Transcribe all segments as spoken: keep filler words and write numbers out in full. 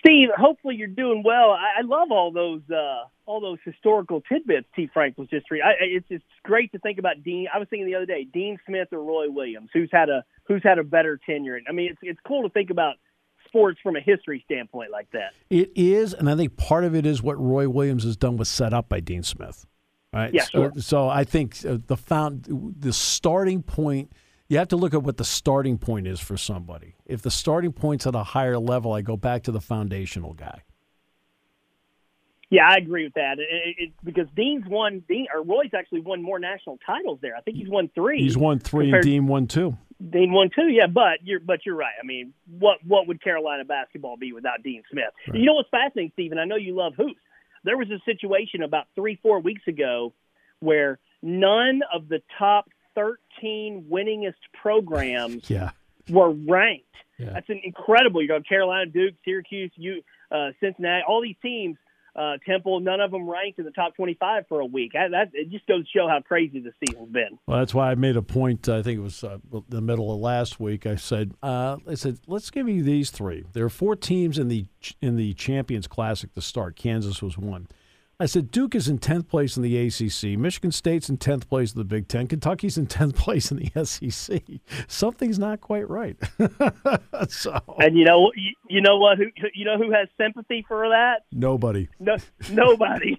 Steve, hopefully you're doing well. I, I love all those uh, all those historical tidbits T. Frank was just reading. I, it's it's great to think about Dean. I was thinking the other day, Dean Smith or Roy Williams, who's had a who's had a better tenure. I mean, it's it's cool to think about sports from a history standpoint like that. It is, and I think part of it is what Roy Williams has done was set up by Dean Smith. Right? Yeah, sure. So, so I think the found the starting point. You have to look at what the starting point is for somebody. If the starting point's at a higher level, I go back to the foundational guy. Yeah, I agree with that. It, it, because Dean's won, Dean or Roy's actually won more national titles there. I think he's won three. He's won three, and Dean won two. Dean won two, yeah. But you're but you're right. I mean, what what would Carolina basketball be without Dean Smith? Right. You know what's fascinating, Stephen? I know you love hoops. There was a situation about three, four weeks ago where none of the top thirteen winningest programs yeah. were ranked. Yeah. That's an incredible. You go Carolina, Duke, Syracuse, U, uh, Cincinnati, all these teams, uh, Temple, none of them ranked in the top twenty-five for a week. That, that it just goes to show how crazy the season's been. Well, that's why I made a point. I think it was uh, the middle of last week. I said, uh, I said, let's give you these three. There are four teams in the in the Champions Classic to start. Kansas was one. I said, Duke is in tenth place in the A C C. Michigan State's in tenth place in the Big Ten. Kentucky's in tenth place in the S E C. Something's not quite right. so, and you know, you, you know what? Who, you know who has sympathy for that? Nobody. No, nobody.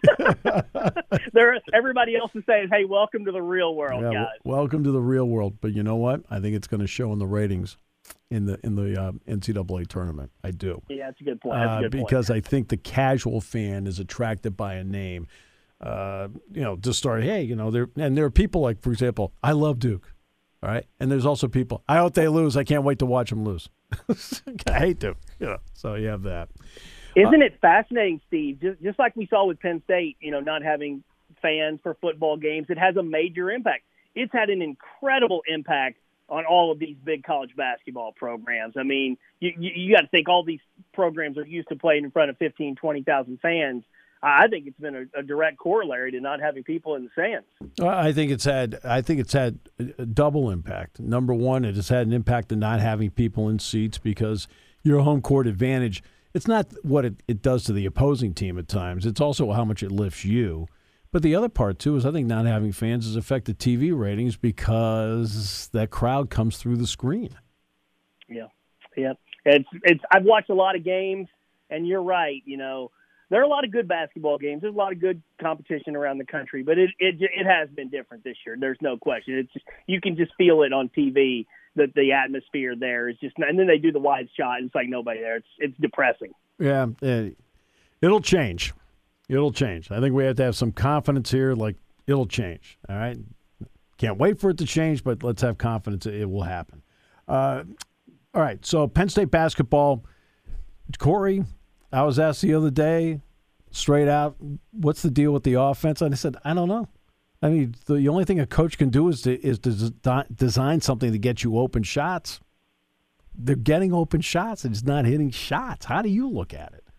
there, everybody else is saying, "Hey, welcome to the real world, yeah, guys." W- welcome to the real world. But you know what? I think it's going to show in the ratings in the in the uh, N C double A tournament. I do. Yeah, that's a good point. That's a good uh, because point. I think the casual fan is attracted by a name. Uh, you know, just start. Hey, you know, there and there are people like, for example, I love Duke. All right, and there's also people. I hope they lose. I can't wait to watch them lose. I hate Duke. You know, so you have that. Isn't uh, it fascinating, Steve? Just just like we saw with Penn State, you know, not having fans for football games, it has a major impact. It's had an incredible impact on all of these big college basketball programs. I mean, you, you, you got to think all these programs are used to playing in front of fifteen, twenty thousand fans. I think it's been a, a direct corollary to not having people in the stands. I think it's had. I think it's had a double impact. Number one, it has had an impact of not having people in seats because your home court advantage. It's not what it, it does to the opposing team at times. It's also how much it lifts you. But the other part, too, is I think not having fans has affected T V ratings because that crowd comes through the screen. Yeah, yeah. It's it's. I've watched a lot of games, and you're right. You know, there are a lot of good basketball games. There's a lot of good competition around the country, but it it it has been different this year. There's no question. It's just, you can just feel it on T V that the atmosphere there is just. And then they do the wide shot, and it's like nobody there. It's it's depressing. Yeah, it'll change. It'll change. I think we have to have some confidence here, like it'll change, all right? Can't wait for it to change, but let's have confidence it will happen. Uh, all right, so Penn State basketball. Corey, I was asked the other day, straight out, what's the deal with the offense? And I said, I don't know. I mean, the only thing a coach can do is to, is to design something to get you open shots. They're getting open shots. They're just not hitting shots. How do you look at it?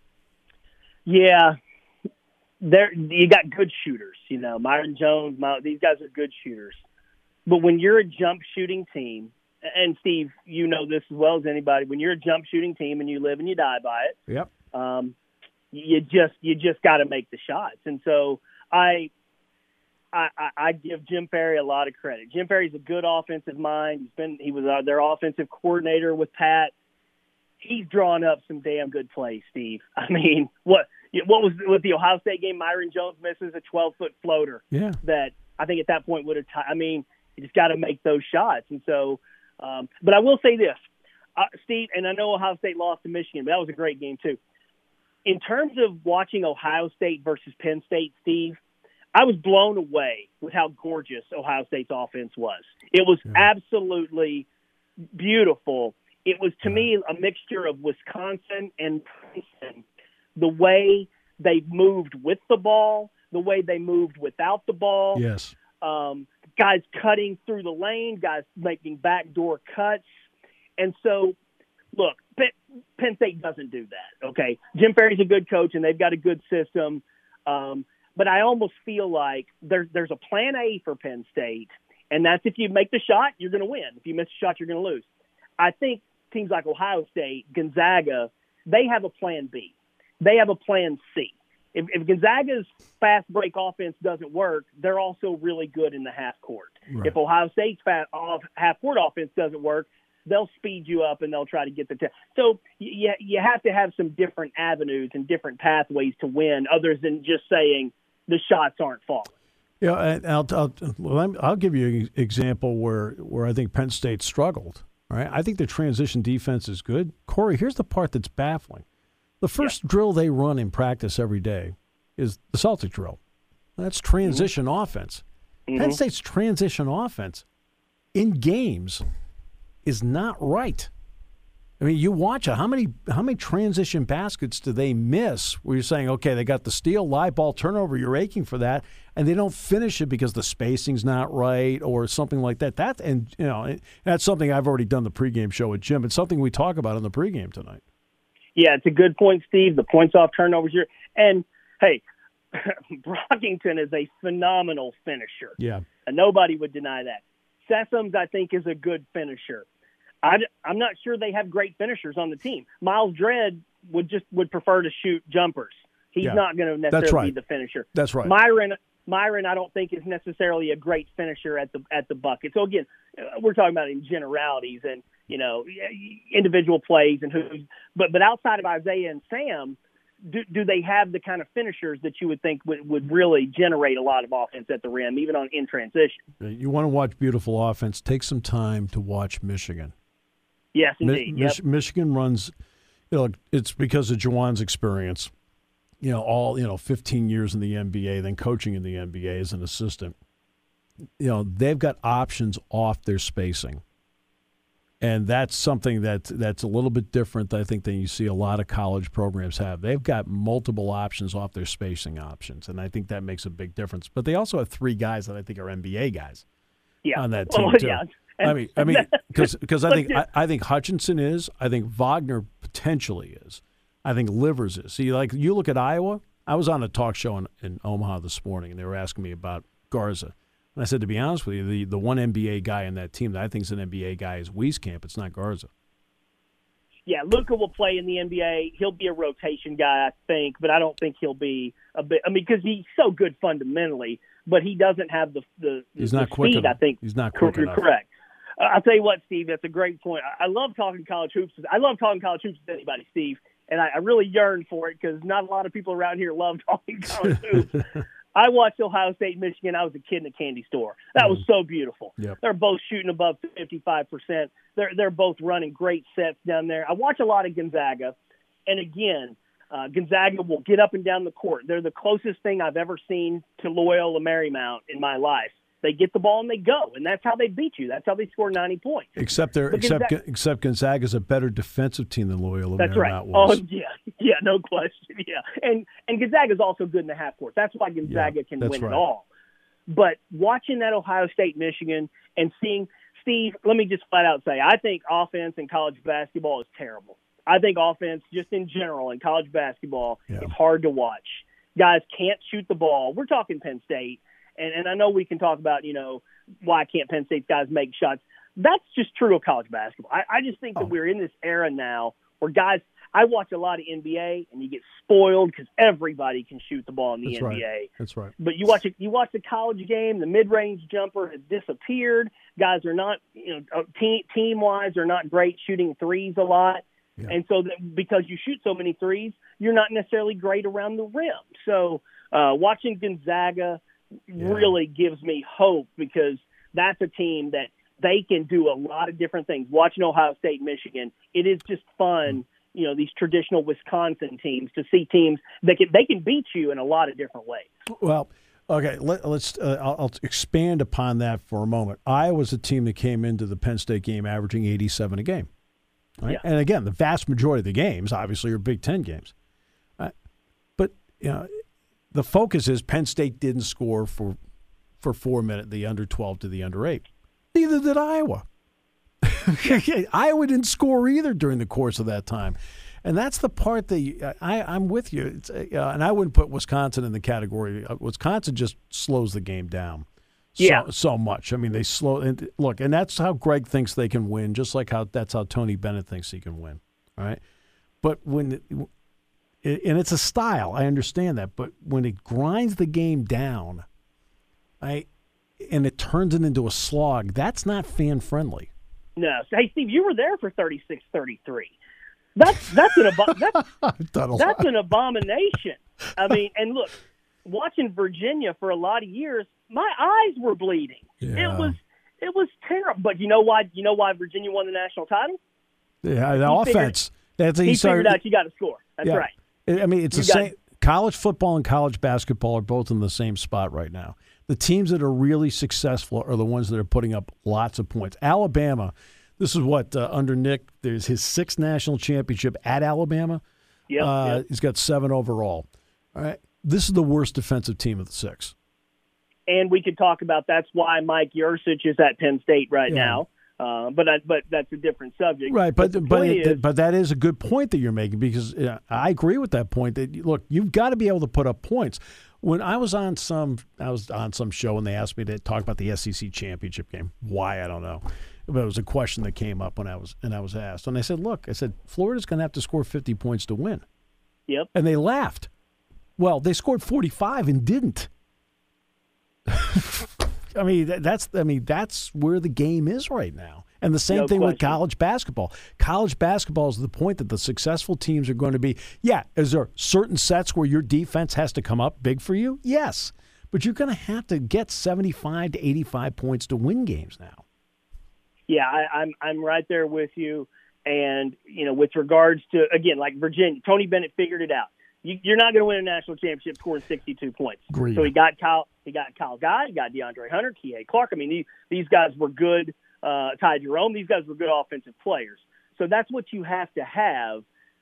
Yeah. There, you got good shooters, you know, Myron Jones, My, these guys are good shooters. But when you're a jump shooting team, and Steve, you know this as well as anybody, when you're a jump shooting team and you live and you die by it, yep. um, you just you just got to make the shots. And so I, I I give Jim Ferry a lot of credit. Jim Ferry's a good offensive mind. He's been he was uh, their offensive coordinator with Pat. He's drawn up some damn good plays, Steve. I mean, what what was with the Ohio State game? Myron Jones misses a twelve-foot floater. Yeah. That I think at that point would have. T- I mean, you just got to make those shots. And so, um, but I will say this, uh, Steve, and I know Ohio State lost to Michigan, but that was a great game too. In terms of watching Ohio State versus Penn State, Steve, I was blown away with how gorgeous Ohio State's offense was. It was yeah. absolutely beautiful. It was, to me, a mixture of Wisconsin and Princeton. The way they moved with the ball, the way they moved without the ball. Yes. Um, guys cutting through the lane, guys making backdoor cuts. And so, look, Penn State doesn't do that, okay? Jim Ferry's a good coach, and they've got a good system. Um, but I almost feel like there, there's a plan A for Penn State, and that's if you make the shot, you're going to win. If you miss a shot, you're going to lose. I think teams like Ohio State, Gonzaga, they have a plan B. They have a plan C. If, if Gonzaga's fast break offense doesn't work, they're also really good in the half court. Right. If Ohio State's fast, off, half court offense doesn't work, they'll speed you up and they'll try to get the t- so you, you have to have some different avenues and different pathways to win, other than just saying the shots aren't falling. Yeah, I'll, I'll, well, I'll give you an example where, where I think Penn State struggled. All right, I think the transition defense is good. Corey, here's the part that's baffling. The first yeah. drill they run in practice every day is the Celtic drill. That's transition mm-hmm. offense. Mm-hmm. Penn State's transition offense in games is not right. I mean, you watch it. How many how many transition baskets do they miss where you're saying, okay, they got the steal, live ball turnover, you're aching for that, and they don't finish it because the spacing's not right or something like that. That and you know that's something I've already done the pregame show with Jim. It's something we talk about in the pregame tonight. Yeah, it's a good point, Steve. The points off turnovers here. And, hey, Brockington is a phenomenal finisher. Yeah. And nobody would deny that. Sessoms, I think, is a good finisher. I, I'm not sure they have great finishers on the team. Miles Dredd would just would prefer to shoot jumpers. He's yeah. not going to necessarily right. be the finisher. That's right. Myron, Myron, I don't think is necessarily a great finisher at the at the bucket. So, again, we're talking about in generalities and, you know, individual plays and who, but but outside of Isaiah and Sam, do, do they have the kind of finishers that you would think would, would really generate a lot of offense at the rim, even on in transition? You want to watch beautiful offense, take some time to watch Michigan. Yes, indeed. Mi- yep. Michigan runs, you know, it's because of Juwan's experience, you know, all, you know, fifteen years in the N B A, then coaching in the N B A as an assistant. You know, they've got options off their spacing. And that's something that that's a little bit different, I think, than you see a lot of college programs have. They've got multiple options off their spacing options, and I think that makes a big difference. But they also have three guys that I think are N B A guys yeah. on that team, well, too. Yeah. I mean, I mean, because I think I, I think Hutchinson is, I think Wagner potentially is, I think Livers is. See, like you look at Iowa. I was on a talk show in, in Omaha this morning, and they were asking me about Garza. And I said, to be honest with you, the, the one N B A guy in that team that I think is an N B A guy is Wieskamp. It's not Garza. Yeah, Luka will play in the N B A. He'll be a rotation guy, I think, but I don't think he'll be a bit. I mean, because he's so good fundamentally, but he doesn't have the the, he's the not speed, quick enough. I think. He's not quick You're enough. Correct. Uh, I'll tell you what, Steve, that's a great point. I, I love talking college hoops. I love talking college hoops with anybody, Steve, and I, I really yearn for it because not a lot of people around here love talking college hoops. I watched Ohio State, Michigan. I was a kid in a candy store. That was so beautiful. Yep. They're both shooting above fifty-five percent. They're they're both running great sets down there. I watch a lot of Gonzaga, and again, uh, Gonzaga will get up and down the court. They're the closest thing I've ever seen to Loyola Marymount in my life. They get the ball and they go, and that's how they beat you. That's how they score ninety points. Except they're but except Gonzaga, except Gonzaga's a better defensive team than Loyola that's Marymount right. was. Oh yeah, yeah, no question. Yeah, and and Gonzaga's also good in the half court. That's why Gonzaga yeah, can that's win right. it all. But watching that Ohio State Michigan and seeing Steve, let me just flat out say, I think offense in college basketball is terrible. I think offense, just in general, in college basketball, yeah. is hard to watch. Guys can't shoot the ball. We're talking Penn State, and and I know we can talk about, you know, why can't Penn State's guys make shots? That's just true of college basketball. I, I just think that oh. we're in this era now where guys – I watch a lot of N B A, and you get spoiled because everybody can shoot the ball in the That's N right. B A. That's right. But you watch it, you watch the college game, the mid-range jumper has disappeared. Guys are not, you know, team, team-wise, are not great shooting threes a lot. Yeah. And so that because you shoot so many threes, you're not necessarily great around the rim. So uh, watching Gonzaga yeah. really gives me hope because that's a team that they can do a lot of different things. Watching Ohio State, Michigan, it is just fun. Mm. You know, these traditional Wisconsin teams to see teams that can, they can beat you in a lot of different ways. Well, okay, let, let's uh, I'll, I'll expand upon that for a moment. Iowa's a team that came into the Penn State game averaging eighty-seven a game. Right? Yeah. And again, the vast majority of the games, obviously, are Big Ten games. Uh, but you know, the focus is Penn State didn't score for for four minutes, the under twelve to the under eight. Neither did Iowa. Iowa didn't score either during the course of that time. And that's the part that you, I, I'm with you. It's, uh, and I wouldn't put Wisconsin in the category. Uh, Wisconsin just slows the game down so, yeah. so much. I mean, they slow. And look, and that's how Greg thinks they can win, just like how that's how Tony Bennett thinks he can win. All right. But when it, and it's a style, I understand that. But when it grinds the game down, I and it turns it into a slog, that's not fan friendly. No, hey Steve, you were there for thirty-six thirty-three. That's that's an abo- that's, that's an abomination. I mean, and look, watching Virginia for a lot of years, my eyes were bleeding. Yeah. It was it was terrible. But you know why? You know why Virginia won the national title? Yeah, the he offense. Figured, That's he, he started, figured out you got to score. That's yeah. right. I mean, it's you the got, same. College football and college basketball are both in the same spot right now. The teams that are really successful are the ones that are putting up lots of points. Alabama, this is what, uh, under Nick, there's his sixth national championship at Alabama. Yeah, uh, yep. He's got seven overall. All right. This is the worst defensive team of the six. And we could talk about that's why Mike Yurcich is at Penn State right yeah. now. Uh, but I, but that's a different subject. Right, but but but, it, is, but that is a good point that you're making because uh, I agree with that point. That look, you've got to be able to put up points. When I was on some, I was on some show and they asked me to talk about the S E C championship game. Why I don't know, but it was a question that came up when I was and I was asked, and I said, look, I said Florida's going to have to score fifty points to win. Yep. And they laughed. Well, they scored forty-five and didn't. I mean, that's I mean that's where the game is right now. And the same no thing question. with college basketball. College basketball is the point that the successful teams are going to be. Yeah, is there certain sets where your defense has to come up big for you? Yes. But you're going to have to get seventy-five to eighty-five points to win games now. Yeah, I, I'm I'm right there with you. And, you know, with regards to, again, like Virginia, Tony Bennett figured it out. You, you're not going to win a national championship scoring sixty-two points. Agreed. So he got Kyle, he got Kyle Guy, he got DeAndre Hunter, Kihei Clark. I mean, these, these guys were good. Uh, Ty Jerome, these guys were good offensive players. So that's what you have to have.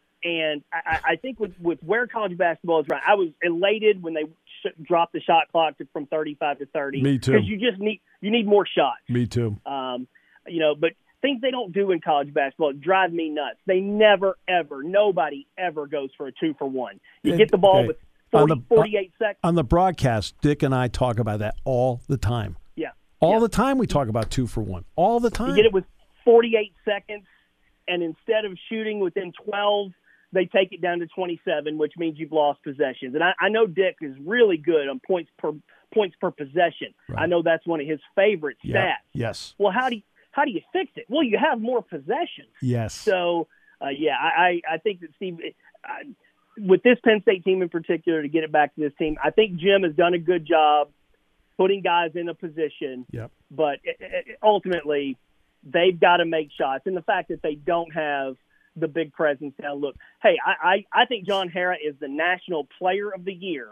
And I, I think with, with where college basketball is right, I was elated when they sh- dropped the shot clock to, from thirty-five to thirty. Me too. Because you just need you need more shots. Me too. Um, you know, but things they don't do in college basketball drive me nuts. They never, ever, nobody ever goes for a two for one. You get the ball okay. with forty, on the, forty-eight seconds. On the broadcast, Dick and I talk about that all the time. Yeah. All yeah. the time we talk about two for one. All the time. You get it with forty-eight seconds, and instead of shooting within twelve, they take it down to twenty-seven, which means you've lost possessions. And I, I know Dick is really good on points per points per possession. Right. I know that's one of his favorite stats. Yep. Yes. Well, how do you, how do you fix it? Well, you have more possessions. Yes. So, uh, yeah, I, I think that Steve, I, with this Penn State team in particular, to get it back to this team, I think Jim has done a good job putting guys in a position. Yep. But it, it, ultimately, they've got to make shots. And the fact that they don't have the big presence now, look, hey, I, I, I think John Harrah is the National Player of the Year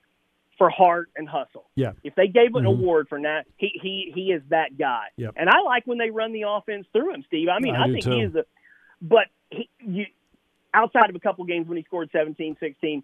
for heart and hustle. Yeah. If they gave an mm-hmm. award for that, he, he he is that guy. Yep. And I like when they run the offense through him, Steve. I mean, I, I do think too. he is a – but he, you, outside of a couple games when he scored seventeen, sixteen,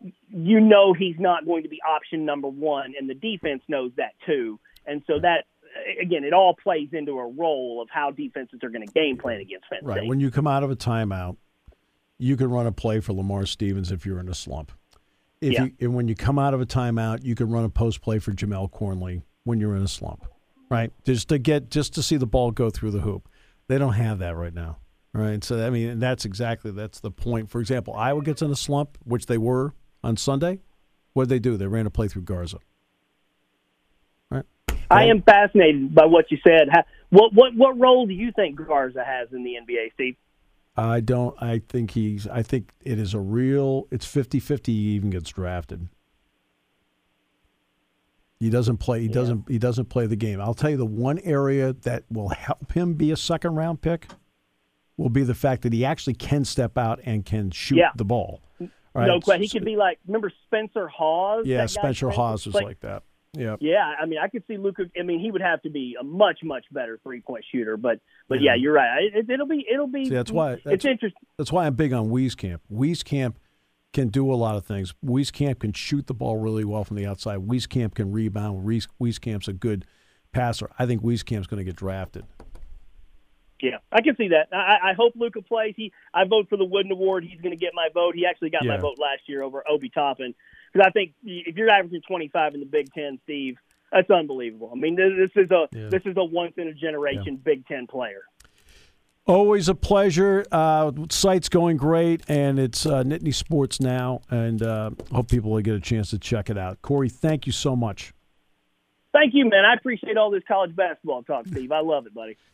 you know he's not going to be option number one, and the defense knows that too. And so that, again, it all plays into a role of how defenses are going to game plan against Penn State. Right. When you come out of a timeout, you can run a play for Lamar Stevens if you're in a slump. If yeah. you, and when you come out of a timeout, you can run a post play for Jamel Cornley when you're in a slump, right? Just to get just to see the ball go through the hoop. They don't have that right now, right? So I mean, that's exactly that's the point. For example, Iowa gets in a slump, which they were on Sunday. What did they do? They ran a play through Garza. Right. I am fascinated by what you said. How, what what what role do you think Garza has in the N B A, Steve? I don't. I think he's. I think it is a real. It's fifty-fifty. He even gets drafted. He doesn't play. He yeah. doesn't. He doesn't play the game. I'll tell you the one area that will help him be a second round pick will be the fact that he actually can step out and can shoot yeah. the ball. Right? No question. He could be like. Remember Spencer Hawes? Yeah, that guy Spencer Hawes was like, like that. Yeah. Yeah, I mean, I could see Luka. I mean, he would have to be a much, much better three-point shooter. But, but yeah, yeah you're right. It, it'll be, it'll be. See, that's why that's, it's interesting. That's why I'm big on Wieskamp. Wieskamp can do a lot of things. Wieskamp can shoot the ball really well from the outside. Wieskamp can rebound. Wieskamp's a good passer. I think Wieskamp's going to get drafted. Yeah, I can see that. I, I hope Luka plays. He, I vote for the Wooden Award. He's going to get my vote. He actually got yeah. my vote last year over Obi Toppin. Because I think if you're averaging twenty-five in the Big Ten, Steve, that's unbelievable. I mean, this is a yeah. this is a once in a generation yeah. Big Ten player. Always a pleasure. Uh, site's going great, and it's uh, Nittany Sports now, and uh, hope people will get a chance to check it out. Corey, thank you so much. Thank you, man. I appreciate all this college basketball talk, Steve. I love it, buddy.